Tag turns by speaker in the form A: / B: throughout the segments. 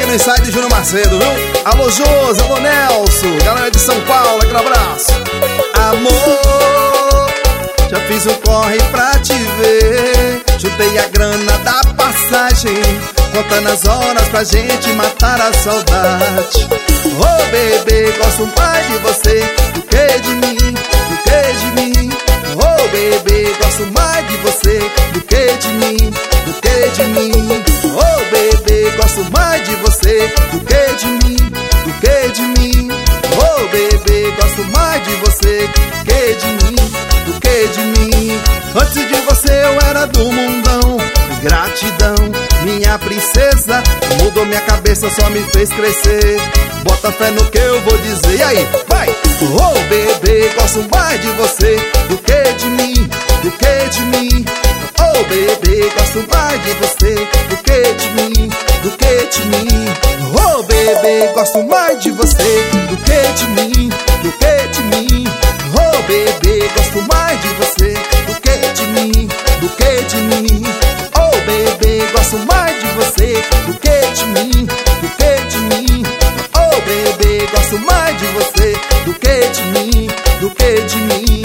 A: no ensaio de Júnior Macedo, viu? Alô Josi, alô Nelson, galera de São Paulo, aquele abraço. Amor, já fiz um corre pra te ver. Juntei a grana da passagem, contando as horas pra gente matar a saudade. Oh bebê, gosto mais de você do que de mim, do que de mim. Oh bebê, gosto mais de você do que de mim, do que de mim. Oh bebê, gosto mais de você do que de mim, do que de mim. Oh bebê, gosto mais de você do que de mim, do que de mim. Antes de você eu era do mundão, gratidão, minha princesa. Mudou minha cabeça, só me fez crescer. Bota fé no que eu vou dizer, e aí, vai! Oh bebê, gosto mais de você do que de mim, do que de mim. Oh bebê, gosto mais de você do que de mim, do que de mim. Oh bebê, gosto mais de você do que de mim, do que de mim. Oh bebê, gosto mais de você do que de mim, do que de mim. Oh bebê, gosto mais de você do que de mim, do que de mim. Oh bebê, gosto mais de você do que de mim, do que de mim.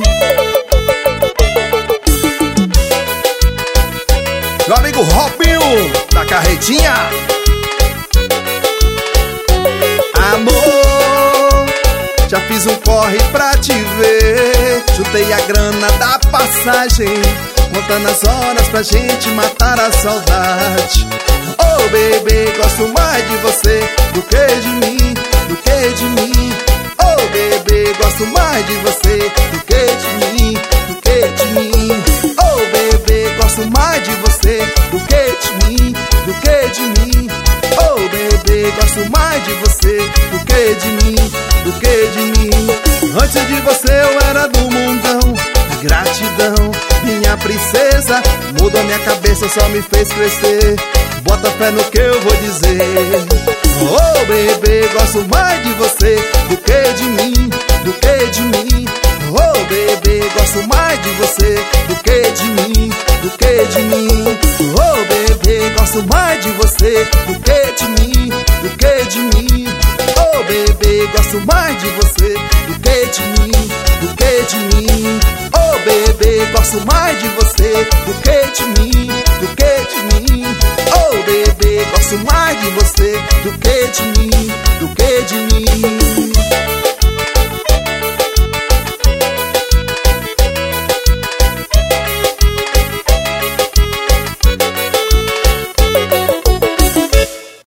A: Meu amigo Robinho da Carretinha. Amor, já fiz um corre pra te ver. Juntei a grana da passagem, contando as horas pra gente matar a saudade. Oh bebê, gosto mais de você do que de mim, do que de mim. Oh bebê, gosto mais de você do que de mim, do que de mim. Oh bebê, gosto mais de você do que de mim, do que de mim. Oh bebê, gosto mais de você do que de mim, do que de mim. Antes de você eu era do mundão, gratidão, minha princesa. Mudou minha cabeça, só me fez crescer. Bota fé no que eu vou dizer. Oh bebê, gosto mais de você do que de mim, do que de mim. Oh bebê, gosto mais de você do que de mim, do que de mim. Oh bebê, gosto mais de você do que de mim, do que de mim. Oh bebê, gosto mais de você do que de mim, do que de mim. Oh bebê, gosto mais de você do que de mim, do que de mim. Oh bebê, gosto mais de você do que de mim, do que de mim.